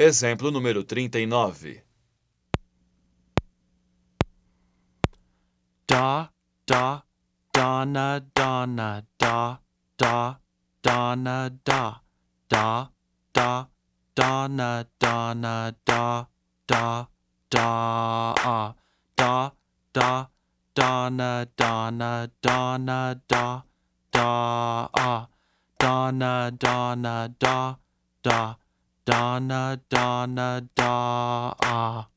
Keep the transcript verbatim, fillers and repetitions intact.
Exemplo número trinta e nove. Da, da, Donna, Donna, da, da, Donna, da, da, da, Donna, Donna, da, da, da, ah, da, da, Donna, Donna, Donna, da, da, ah, Donna, Donna, da, da, Donna, Donna, da, ah.